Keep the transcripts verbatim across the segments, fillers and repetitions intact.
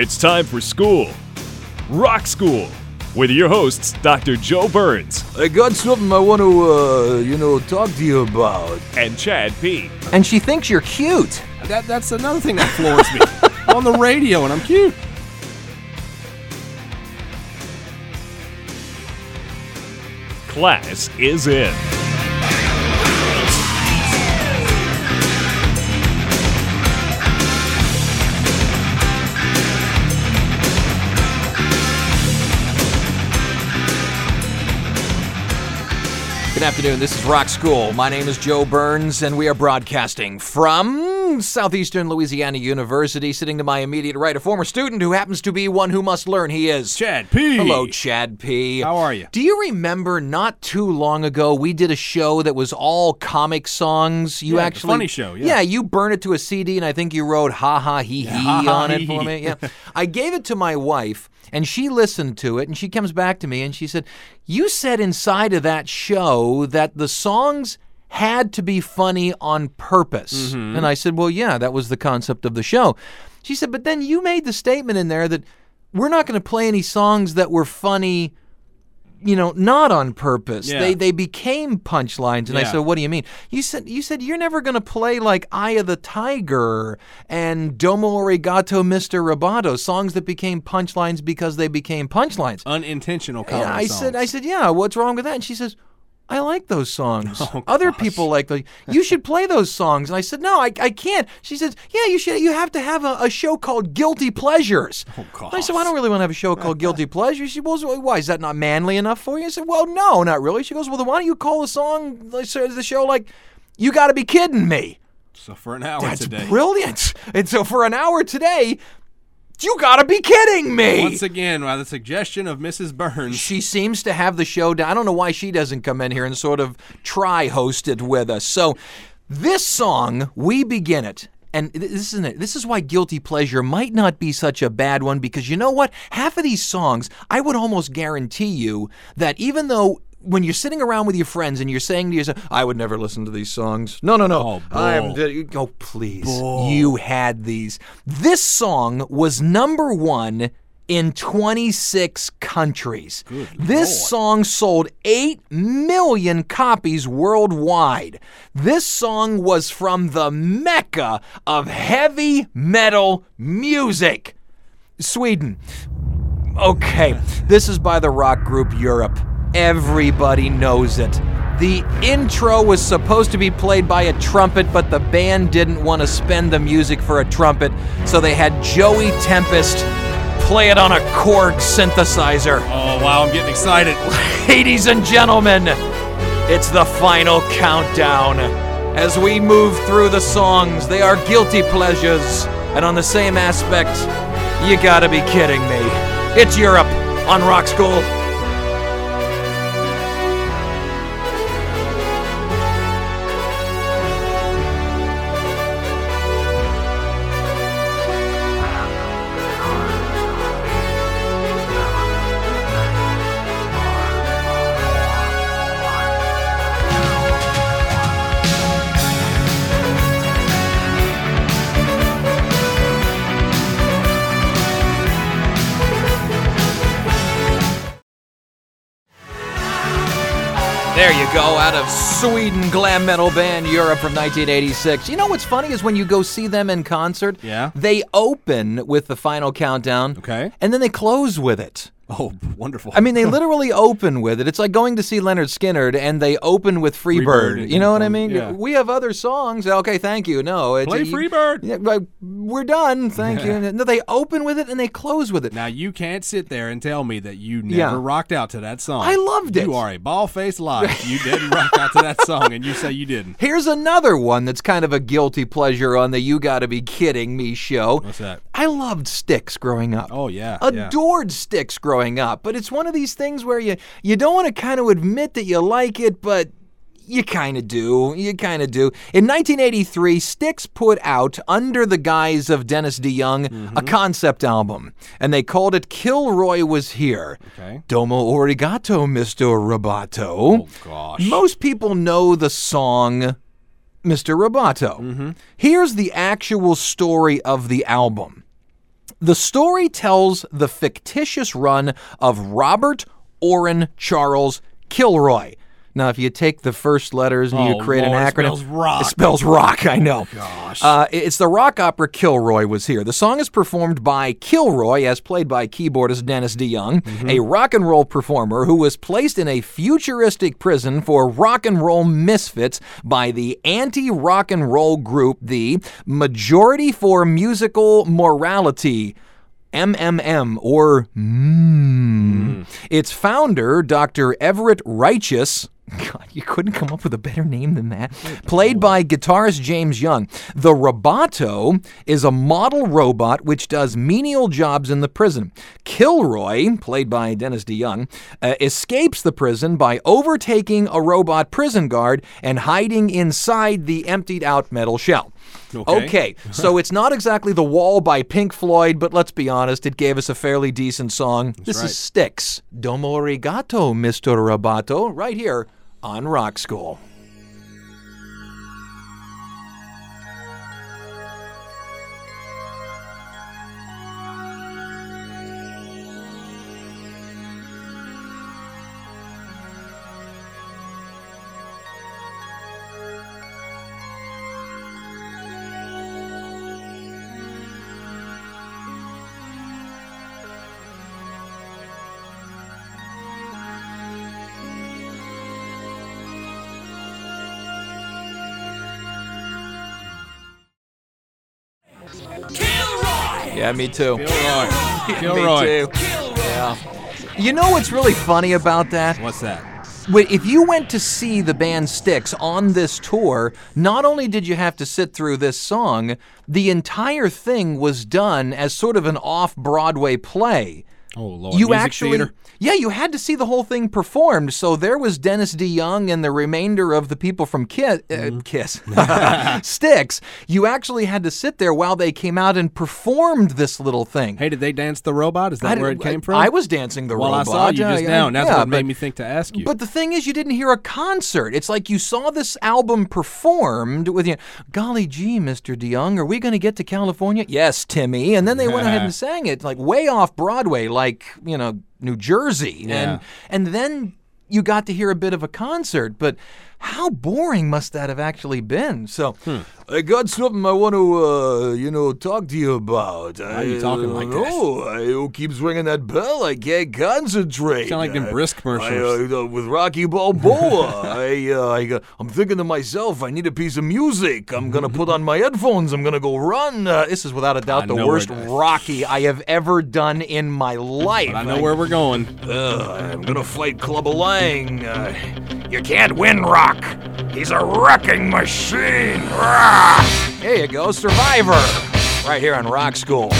It's time for school. Rock School. With your hosts, Doctor Joe Burns. I got something I want to, uh, you know, talk to you about. And Chad P. And she thinks you're cute. That That's another thing that floors me. I'm on the radio and I'm cute. Class is in. Good afternoon, this is Rock School. My name is Joe Burns, and we are broadcasting from Southeastern Louisiana University. Sitting to my immediate right, a former student who happens to be one who must learn. He is Chad P. Hello, Chad P. How are you? Do you remember not too long ago we did a show that was all comic songs? You Yeah, the actually funny show, yeah. Yeah, you burned it to a C D, and I think you wrote "ha ha he Yeah, he" ha, ha, on it he, for he. me. Yeah, I gave it to my wife. And she listened to it, and she comes back to me, and she said, you said inside of that show that the songs had to be funny on purpose. Mm-hmm. And I said, well, yeah, that was the concept of the show. She said, but then you made the statement in there that we're not going to play any songs that were funny, you know, not on purpose. Yeah. They they became punchlines. And I Yeah. said, what do you mean? You said you said you're never going to play like Eye of the Tiger and Domo Arigato, Mister Roboto, songs that became punchlines because they became punchlines. Unintentional comedy And I songs. said I said, yeah, what's wrong with that? And she says, I like those songs. Oh, Other gosh. people like those. You should play those songs. And I said, no, I, I can't. She says, yeah, you should. You have to have a, a show called Guilty Pleasures. Oh, gosh. I said, well, I don't really want to have a show called Guilty Pleasures. She goes, well, why, is that not manly enough for you? I said, well, no, not really. She goes, well, then why don't you call the song, like, so the show like, You Gotta Be Kidding Me? So for an hour That's today. brilliant. And so for an hour today, you gotta be kidding me. Once again, by the suggestion of Missus Burns. She seems to have the show down. I don't know why she doesn't come in here and sort of try host it with us. So this song, we begin it. And this isn't it. This is why Guilty Pleasure might not be such a bad one, because you know what? Half of these songs, I would almost guarantee you that even though when you're sitting around with your friends and you're saying to yourself, I would never listen to these songs. No, no, no. Oh, bull. I'm, oh, please. Bull. You had these. This song was number one in twenty-six countries. Good This Lord. song sold eight million copies worldwide. This song was from the mecca of heavy metal music. Sweden. Okay, this is by the rock group Europe. Everybody knows it. The intro was supposed to be played by a trumpet, but the band didn't want to spend the music for a trumpet, so they had Joey Tempest play it on a Korg synthesizer. Oh, wow, I'm getting excited. Ladies and gentlemen, it's the final countdown. As we move through the songs, they are guilty pleasures, and on the same aspect, you gotta be kidding me. It's Europe on Rock School. There you go, out of Sweden, glam metal band Europe from nineteen eighty-six. You know what's funny is when you go see them in concert, Yeah. they open with the final countdown, Okay. and then they close with it. Oh, wonderful. I mean, they literally open with it. It's like going to see Leonard Skinner, and they open with Freebird. Freebird, You know what I um, mean? yeah. We have other songs. Okay, thank you. No, it's, Play you- Freebird. Yeah, like, we're done. Thank you. No, they open with it and they close with it. Now, you can't sit there and tell me that you never Yeah. rocked out to that song. I loved it. You are a ball-faced liar. You didn't rock out to that song, and you say you didn't. Here's another one that's kind of a guilty pleasure on the You Gotta Be Kidding Me show. What's that? I loved Styx growing up. Oh, yeah. yeah. Adored Styx growing up. But it's one of these things where you, you don't want to kind of admit that you like it, but you kind of do. You kind of do. In nineteen eighty-three, Styx put out, under the guise of Dennis DeYoung, Mm-hmm. a concept album. And they called it Kilroy Was Here. Okay. Domo Arigato, Mister Roboto. Oh, gosh. Most people know the song Mister Roboto. Mm-hmm. Here's the actual story of the album. The story tells the fictitious run of Robert Orrin Charles Kilroy. Now, if you take the first letters and Oh, you create Lord, an it acronym, spells rock. It spells rock, I know. Gosh. Uh, it's the rock opera Kilroy was here. The song is performed by Kilroy, as played by keyboardist Dennis DeYoung, Mm-hmm. a rock and roll performer who was placed in a futuristic prison for rock and roll misfits by the anti-rock and roll group, the Majority for Musical Morality, M M M, or MMM. Its founder, Doctor Everett Righteous, God, you couldn't come up with a better name than that, played by guitarist James Young. The Roboto is a model robot which does menial jobs in the prison. Kilroy, played by Dennis DeYoung, uh, escapes the prison by overtaking a robot prison guard and hiding inside the emptied-out metal shell. Okay. Okay, so it's not exactly The Wall by Pink Floyd, but let's be honest, it gave us a fairly decent song. This right. is Styx. Domo arigato, Mister Roboto, right here on Rock School. Yeah, me too. Kilroy. Me Kilroy. too. Yeah. You know what's really funny about that? What's that? Wait, if you went to see the band Styx on this tour, not only did you have to sit through this song, the entire thing was done as sort of an off-Broadway play. Oh, Lord. You Music actually, theater? yeah, you had to see the whole thing performed. So there was Dennis DeYoung and the remainder of the people from Kiss, uh, Mm-hmm. Kiss, Styx. You actually had to sit there while they came out and performed this little thing. Hey, did they dance the robot? Is that I where it didn't- came from? I was dancing the well, robot. I saw you just Yeah, now, and that's yeah, what made but- me think to ask you. But the thing is, you didn't hear a concert. It's like you saw this album performed with you. Golly gee, Mister DeYoung, are we going to get to California? Yes, Timmy. And then they went ahead and sang it, like way off Broadway, like, you know, New Jersey. Yeah. And and then you got to hear a bit of a concert. But how boring must that have actually been? So, I got something I want to, uh, you know, talk to you about. Why are you talking like that? Oh, I, who keeps ringing that bell? I can't concentrate. Sound like them I- Brisk commercials. I, uh, with Rocky Balboa, I, uh, I, uh, I'm thinking to myself, I need a piece of music. I'm gonna put on my headphones. I'm gonna go run. Uh, this is without a doubt I the know worst where- Rocky I have ever done in my life. But I know where we're going. Uh, I'm gonna fight Clubber Lang. Uh, you can't win, Rock. He's a wrecking machine. Rah! There you go, Survivor. Right here on Rock School.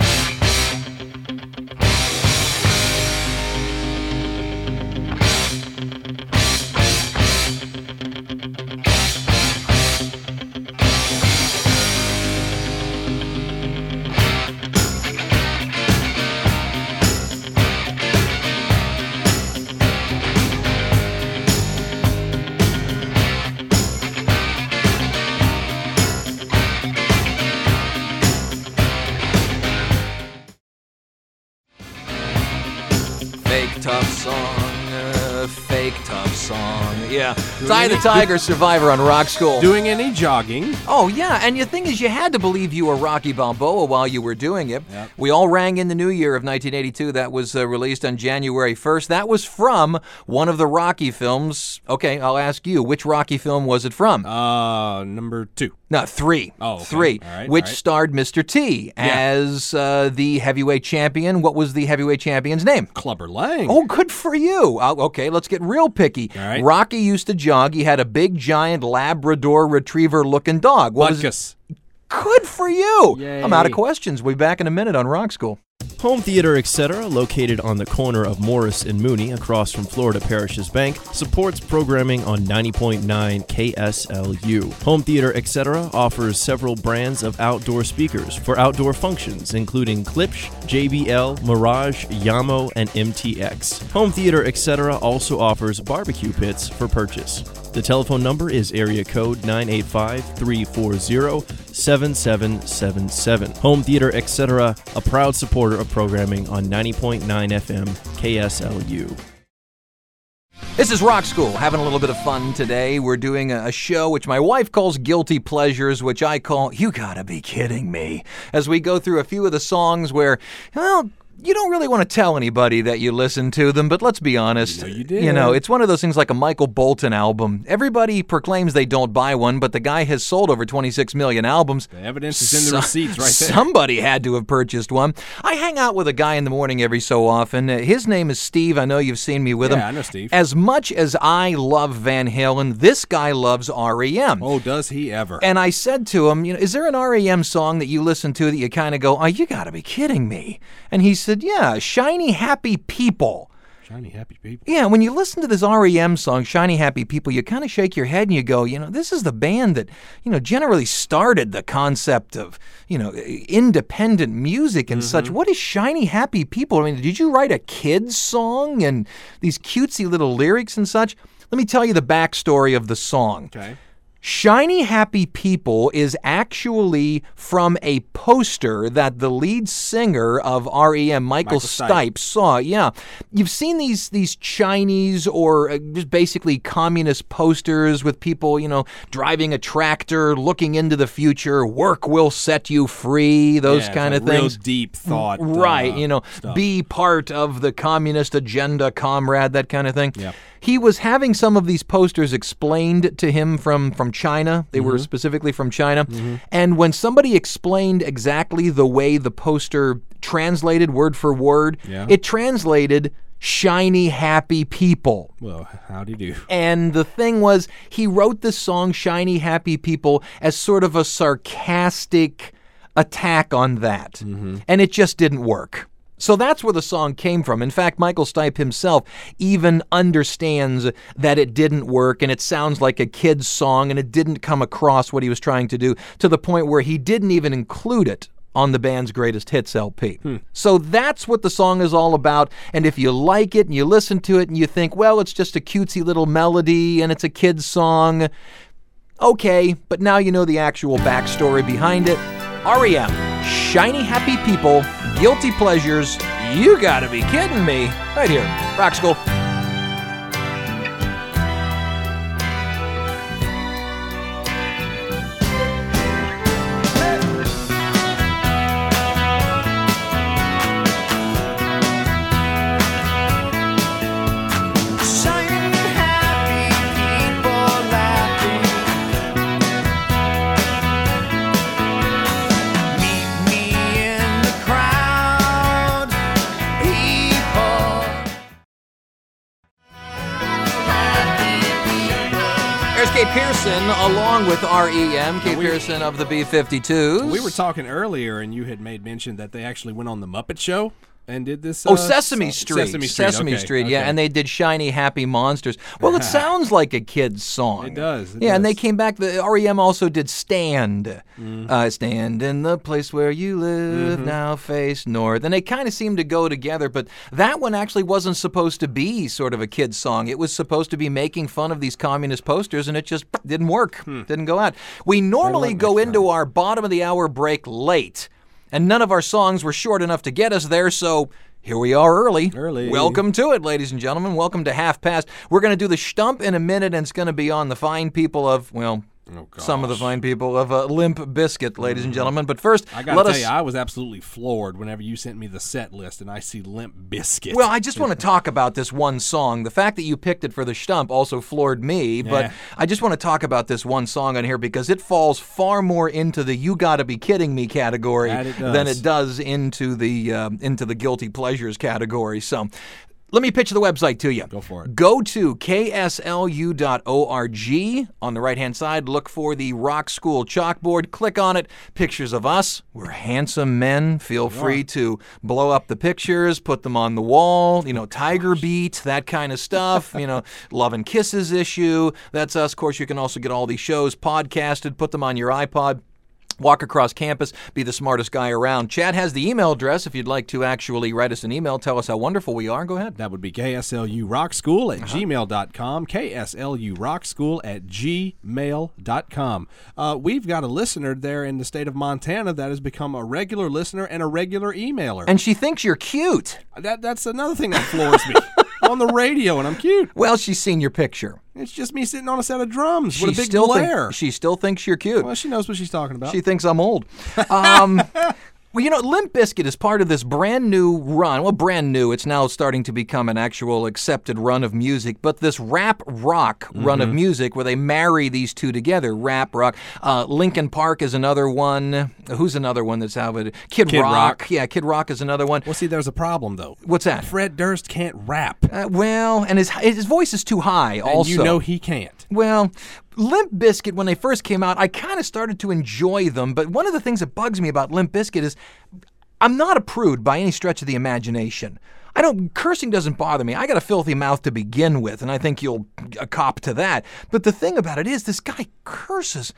Fake tough song, uh, fake tough song. Yeah, Ty the Tiger, Survivor on Rock School. Doing any jogging? Oh, yeah, and the thing is, you had to believe you were Rocky Balboa while you were doing it. Yep. We all rang in the new year of nineteen eighty-two. That was uh, released on January first. That was from one of the Rocky films. Okay, I'll ask you, which Rocky film was it from? Uh, number two. No, three. Oh, okay. Three, All right, which all right. starred Mister T as uh, the heavyweight champion. What was the heavyweight champion's name? Clubber Lang. Oh, good for you. Uh, okay, let's get real picky. All right. Rocky used to jog. He had a big, giant Labrador Retriever-looking dog. What was it? Butkus. Good for you. Yay. I'm out of questions. We'll be back in a minute on Rock School. Home Theater Etc., located on the corner of Morris and Mooney across from Florida Parish's Bank, supports programming on ninety point nine K S L U. Home Theater Etc. offers several brands of outdoor speakers for outdoor functions, including Klipsch, J B L, Mirage, Yamo, and M T X. Home Theater Etc. also offers barbecue pits for purchase. The telephone number is area code nine eight five, three four zero, seven seven seven seven. Home Theater, et cetera, a proud supporter of programming on ninety point nine F M K S L U. This is Rock School, having a little bit of fun today. We're doing a show which my wife calls Guilty Pleasures, which I call You Gotta Be Kidding Me, as we go through a few of the songs where, well, you don't really want to tell anybody that you listen to them, but let's be honest. You know you did. You know, it's one of those things like a Michael Bolton album. Everybody proclaims they don't buy one, but the guy has sold over twenty-six million albums. The evidence is in the So- receipts right there. Somebody had to have purchased one. I hang out with a guy in the morning every so often. Uh, His name is Steve. I know you've seen me with him. Yeah, I know Steve. As much as I love Van Halen, this guy loves R E M. Oh, does he ever? And I said to him, you know, is there an R E M song that you listen to that you kind of go, oh, you got to be kidding me? And he said, yeah, Shiny Happy People. Shiny happy people. Yeah, when you listen to this R E M song, Shiny Happy People, you kind of shake your head and you go, you know, this is the band that, you know, generally started the concept of, you know, independent music and such. What is Shiny Happy People? I mean, did you write a kid's song and these cutesy little lyrics and such? Let me tell you the backstory of the song. Okay. Shiny Happy People is actually from a poster that the lead singer of R E M, Michael, Michael Stipe. Stipe, saw. Yeah. You've seen these these Chinese or uh, just basically communist posters with people, you know, driving a tractor, looking into the future, work will set you free, those Yeah, it's kind like of things. Real deep thought. Right, uh, you know, stuff. be part of the communist agenda, comrade, that kind of thing. Yeah. He was having some of these posters explained to him from, from China. They Mm-hmm. were specifically from China. And when somebody explained exactly the way the poster translated word for word, Yeah. it translated shiny, happy people. Well, how'd he do? And the thing was, he wrote this song, Shiny Happy People, as sort of a sarcastic attack on that. And it just didn't work. So that's where the song came from. In fact, Michael Stipe himself even understands that it didn't work and it sounds like a kid's song and it didn't come across what he was trying to do, to the point where he didn't even include it on the band's greatest hits L P. So that's what the song is all about. And if you like it and you listen to it and you think, well, it's just a cutesy little melody and it's a kid's song, okay, but now you know the actual backstory behind it. R E M, Shiny Happy People, Guilty Pleasures, you gotta be kidding me. Right here, Rock School. There's Kay Pearson along with R E M, Kay Pearson of the B fifty-twos. We were talking earlier, and you had made mention that they actually went on the Muppet Show and did this. Oh, uh, Sesame song- Street. Sesame Street. Sesame okay, Street, yeah, okay. and they did Shiny Happy Monsters. Well, it sounds like a kid's song. It does, it yeah, and they does. came back. The R E M also did Stand. Mm. Uh, stand in the place where you live, Mm-hmm. now face north. And they kind of seemed to go together, but that one actually wasn't supposed to be sort of a kid's song. It was supposed to be making fun of these communist posters, and it just didn't work. Hmm. Didn't go out. We normally work go next into our bottom of the hour break late. And none of our songs were short enough to get us there, so here we are early. Early. Welcome to it, ladies and gentlemen. Welcome to Half Past. We're going to do the stump in a minute, and it's going to be on the fine people of, well, Oh, some of the gosh. fine people of uh, Limp Bizkit, ladies and gentlemen. But first, I gotta let tell us... you, I was absolutely floored whenever you sent me the set list and I see Limp Bizkit. Well, I just want to talk about this one song. The fact that you picked it for the stump also floored me, but Yeah. I just want to talk about this one song on here because it falls far more into the "you gotta be kidding me" category That it does. than it does into the um, into the guilty pleasures category. So. Let me pitch the website to you. Go for it. Go to K S L U dot org. On the right-hand side, look for the Rock School chalkboard. Click on it. Pictures of us. We're handsome men. Feel free to blow up the pictures, put them on the wall. You know, Tiger Beat, that kind of stuff. You know, Love and Kisses issue. That's us. Of course, you can also get all these shows podcasted, put them on your iPod. walk across campus, be the smartest guy around. Chad has the email address if you'd like to actually write us an email, tell us how wonderful we are. Go ahead. That would be K S L U Rock School at uh-huh. gmail dot com, K S L U Rock School at gmail dot com. Uh, we've got a listener there in the state of Montana that has become a regular listener and a regular emailer. And she thinks you're cute. That That's another thing that floors me. On the radio, and I'm cute. Well, she's seen your picture. It's just me sitting on a set of drums She with a big still glare. Think, she still thinks you're cute. Well, she knows what she's talking about. She thinks I'm old. Um, well, you know, Limp Bizkit is part of this brand new run. Well, brand new. It's now starting to become an actual accepted run of music. But this rap rock mm-hmm. run of music where they marry these two together, rap rock. Uh, Linkin Park is another one. Who's another one that's out of it? Kid, Kid Rock. Rock. Yeah, Kid Rock is another one. Well, see, there's a problem, though. What's that? Fred Durst can't rap. Uh, well, and his his voice is too high and also. you know he can't. Well, Limp Bizkit, when they first came out, I kind of started to enjoy them. But one of the things that bugs me about Limp Bizkit is I'm not a prude by any stretch of the imagination. I don't, cursing doesn't bother me. I got a filthy mouth to begin with, and I think you'll uh, cop to that. But the thing about it is this guy curses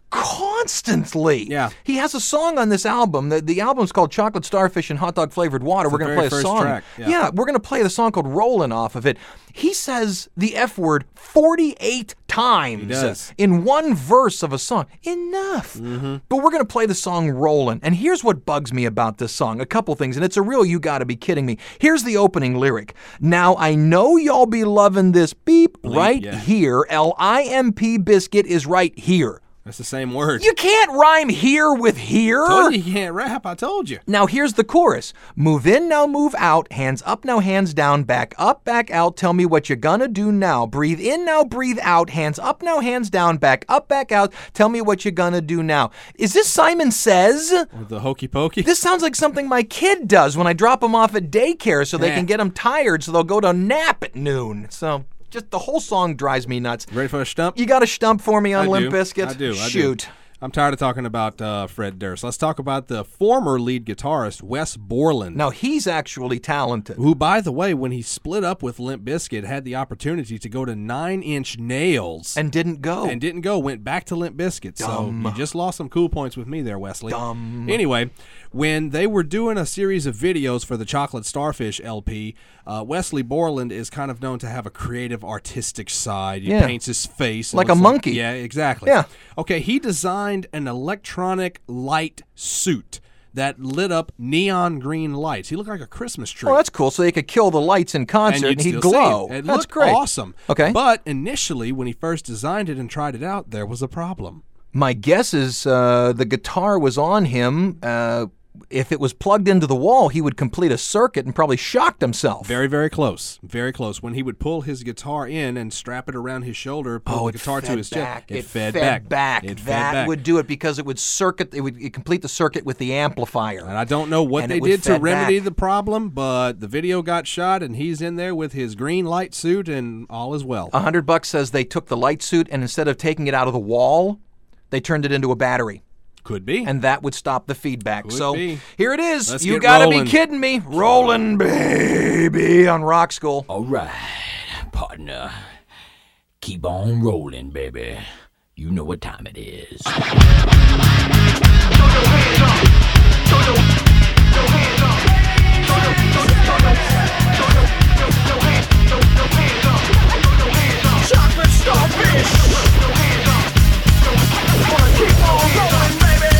constantly. Yeah. He has a song on this album. The, the album's called Chocolate Starfish and Hot Dog Flavored Water. It's we're going to play a first song. Track. Yeah. yeah, we're going to play the song called Rollin' off of it. He says the F word forty-eight times He does. in one verse of a song. Enough. Mm-hmm. But we're going to play the song Rollin'. And here's what bugs me about this song. A couple things. And it's a real you gotta be kidding me. Here's the opening lyric. Now I know y'all be loving this beep Bleep, right yeah. here. L I M P biscuit is right here. That's the same word. You can't rhyme here with here. I told you you can't rap. I told you. Now here's the chorus. Move in, now move out. Hands up, now hands down. Back up, back out. Tell me what you're gonna do now. Breathe in, now breathe out. Hands up, now hands down. Back up, back out. Tell me what you're gonna do now. Is this Simon Says? Or the hokey pokey. This sounds like something my kid does when I drop him off at daycare so they Eh. can get them tired so they'll go to nap at noon. So just the whole song drives me nuts. Ready for a stump? You got a stump for me on I Limp do. Bizkit? I do. I Shoot. do. I'm tired of talking about uh, Fred Durst. Let's talk about the former lead guitarist, Wes Borland. Now, he's actually talented. Who, by the way, when he split up with Limp Bizkit, had the opportunity to go to Nine Inch Nails. And didn't go. And didn't go, went back to Limp Bizkit. Dumb. So you just lost some cool points with me there, Wesley. Dumb. Anyway, when they were doing a series of videos for the Chocolate Starfish L P, uh, Wesley Borland is kind of known to have a creative, artistic side. He Yeah. paints his face. It Like a looks monkey. Yeah, exactly. Yeah. Okay, he designed an electronic light suit that lit up neon green lights. He looked like a Christmas tree. Oh, that's cool. So they could kill the lights in concert and, and you'd he'd still glow. see him. It That's looked great. awesome. Okay. But initially, when he first designed it and tried it out, there was a problem. My guess is uh, the guitar was on him. Uh, if it was plugged into the wall, he would complete a circuit and probably shocked himself. Very, very close. Very close. When he would pull his guitar in and strap it around his shoulder, pull Oh, the it guitar fed to his back. chest, it, It fed, fed back. It fed that back. would do it because it would circuit. It would it'd complete the circuit with the amplifier. And I don't know what And they it would did to fed remedy back. the problem, but the video got shot, and he's in there with his green light suit, and all is well. A hundred bucks says they took the light suit and instead of taking it out of the wall, they turned it into a battery. Could be. And that would stop the feedback. Could so be. here it is. Let's You get gotta rolling. be kidding me. Rolling, baby, on Rock School. All right, partner. Keep on rolling, baby. You know what time it is. Chocolate starfish. Wanna keep on rolling, baby.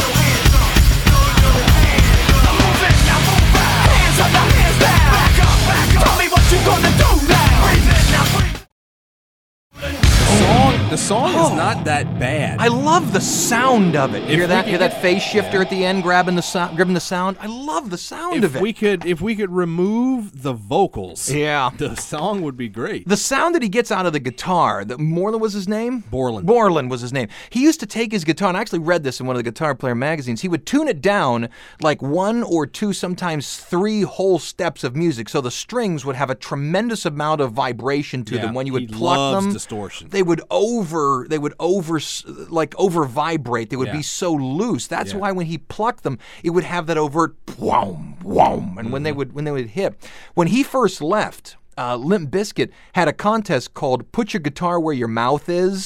Move it, now move out. Hands up, now hands down. Back up, back up. Tell me what you gonna do now. Breathe in, now breathe. The song, the song is not that bad. I love the sound of it. If Hear we that? could Hear get- that phase shifter yeah. at the end, grabbing the sound, grabbing the sound. I love the sound if of it. we could, if we could remove the vocals, Yeah. the song would be great. The sound that he gets out of the guitar, the Moreland was his name? Borland. Borland was his name. He used to take his guitar, and I actually read this in one of the Guitar Player magazines. He would tune it down like one or two, sometimes three whole steps of music, so the strings would have a tremendous amount of vibration to Yeah, them. When you would he pluck loves them, distortion. they would over, they would over, like over vibrate. They would Yeah. be so loose. That's Yeah. why when he plucked them, it would have that overt whom, whom, and when they Mm-hmm. would when they would hit. When he first left, uh, Limp Bizkit had a contest called "Put Your Guitar Where Your Mouth Is."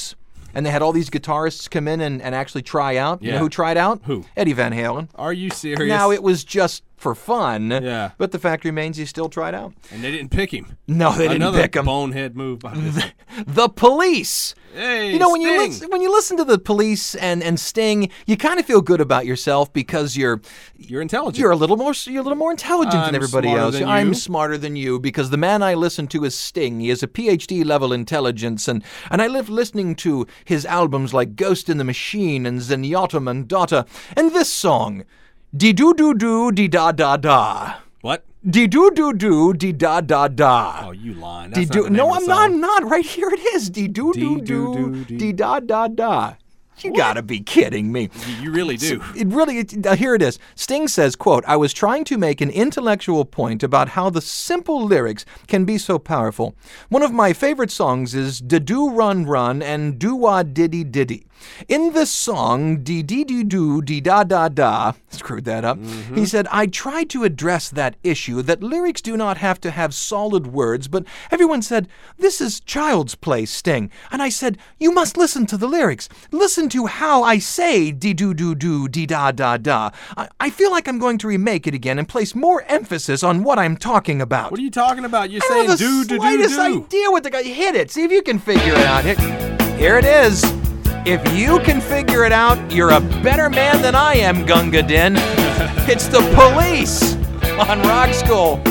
and they had all these guitarists come in and, and actually try out. You Yeah. know who tried out? Who? Eddie Van Halen. Are you serious? Now, it was just for fun, Yeah. but the fact remains he still tried out. And they didn't pick him. No, they Another didn't pick him. bonehead move by this. The Police. Hey, You know, when you Sting. listen, when you listen to the Police and, and Sting, you kind of feel good about yourself because you're You're intelligent. you're a little more you're a little more intelligent I'm than everybody smarter else. than I'm you. smarter than you because the man I listen to is Sting. He has a P H D level intelligence, and and I live listening to his albums like Ghost in the Machine and Zenyatta Mandata, and this song, Dee doo doo doo dee da da da. What? Dee doo doo doo dee da da da. Oh, you lying. Dee That's doo. not the name No, of I'm the not. song. I'm not. Right here it is. Dee doo doo Dee doo doo doo dee. dee da da da. You gotta be kidding me. You really do. It really, it, uh, here it is. Sting says, quote, I was trying to make an intellectual point about how the simple lyrics can be so powerful. One of my favorite songs is Da-Do Run Run and Do-Wah Diddy Diddy. In this song, dee dee dee doo dee da da da, screwed that up, Mm-hmm. he said, I tried to address that issue that lyrics do not have to have solid words, but everyone said, this is child's play, Sting. And I said, you must listen to the lyrics. Listen to how I say dee doo doo doo dee da da da. I, I feel like I'm going to remake it again and place more emphasis on what I'm talking about. What are you talking about? You're I saying don't have the do, do, do, slightest do. idea what the guy hit it. See if you can figure it out. Here, here it is. If you can figure it out, you're a better man than I am, Gunga Din. It's the Police on Rock School.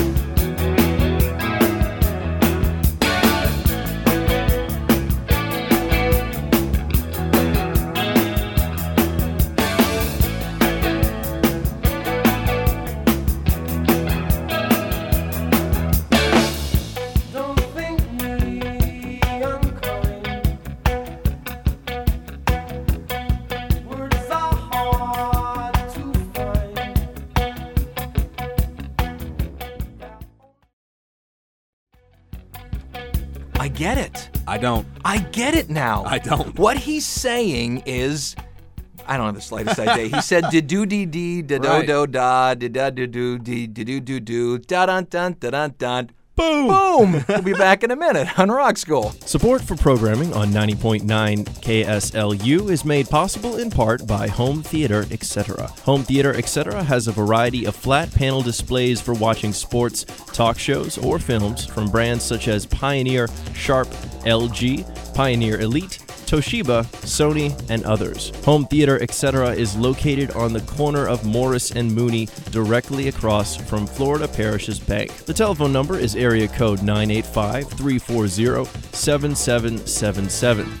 Don't think me unkind. Words are hard to find. I get it. I don't. I get it now. I don't. What he's saying is, I don't have the slightest idea. He said, "Da do dee dee, da do Right. do da, da da do do dee, da do do do, da dun dun da dun dun." Boom. Boom! We'll be back in a minute on Rock School. Support for programming on ninety point nine K S L U is made possible in part by Home Theater, et cetera. Home Theater, et cetera has a variety of flat panel displays for watching sports, talk shows, or films from brands such as Pioneer, Sharp, L G, Pioneer Elite, Toshiba, Sony, and others. Home Theater, et cetera is located on the corner of Morris and Mooney, directly across from Florida Parish's Bank. The telephone number is area code nine eight five, three four zero, seven seven seven seven.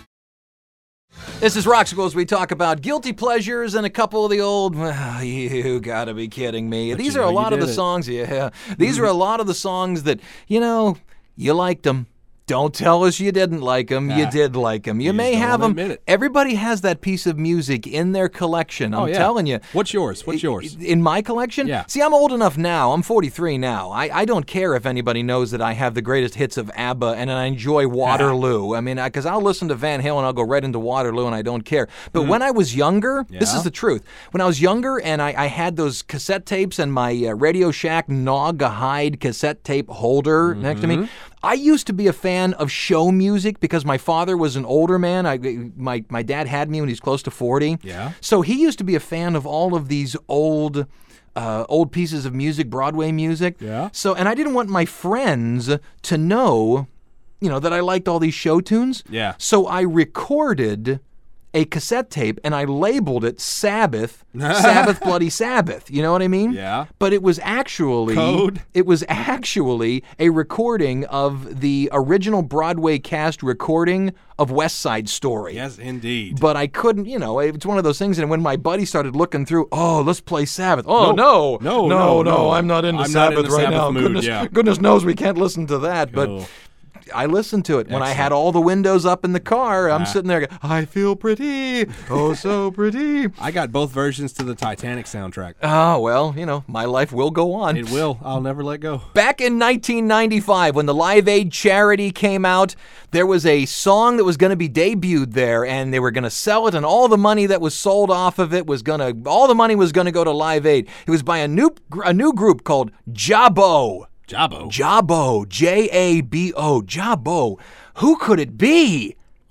This is Rock School as we talk about guilty pleasures and a couple of the old, well, you gotta be kidding me. These you are a know you lot of the did it. songs, yeah. These are a lot of the songs that, you know, you liked them. Don't tell us you didn't like them. You Ah. did like them. You, You may just don't have wanna them. admit it. Everybody has that piece of music in their collection. I'm Oh, yeah. telling you. What's yours? What's yours? In my collection? Yeah. See, I'm old enough now. I'm forty-three now. I, I don't care if anybody knows that I have the greatest hits of ABBA and I enjoy Waterloo. I mean, because I'll listen to Van Halen, I'll go right into Waterloo and I don't care. But when I was younger, this Mm-hmm. Yeah. is the truth. When I was younger and I, I had those cassette tapes and my uh, Radio Shack Naugahyde cassette tape holder next to Mm-hmm. me, I used to be a fan of show music because my father was an older man. I, my, my dad had me when he was close to forty. Yeah. So he used to be a fan of all of these old uh, old pieces of music, Broadway music. Yeah. So, and I didn't want my friends to know, you know, that I liked all these show tunes. Yeah. So I recorded a cassette tape and I labeled it Sabbath, Sabbath Bloody Sabbath. You know what I mean? Yeah. But it was actually Code. it was actually a recording of the original Broadway cast recording of West Side Story. Yes, indeed. But I couldn't, you know, it's one of those things. And when my buddy started looking through, oh, let's play Sabbath. Oh, no, No, no, no, no. I'm not into I'm not Sabbath in the right Sabbath now. mood, goodness, yeah. goodness knows we can't listen to that. But Cool. I listened to it when I had all the windows up in the car. I'm sitting there going, I feel pretty. Oh, so pretty. I got both versions to the Titanic soundtrack. Oh, well, you know, my life will go on. It will. I'll never let go. Back in nineteen ninety-five, when the Live Aid charity came out, there was a song that was going to be debuted there, and they were going to sell it, and all the money that was sold off of it was going to, all the money was going to go to Live Aid. It was by a new, a new group called Jabo. Jabo. Jabo, J A B O, Jabo. Who could it be?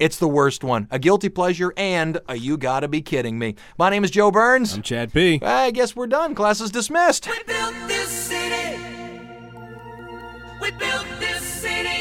It's the worst one. A guilty pleasure and a you gotta be kidding me. My name is Joe Burns. I'm Chad P. I guess we're done. Class is dismissed. We built this city. We built this city.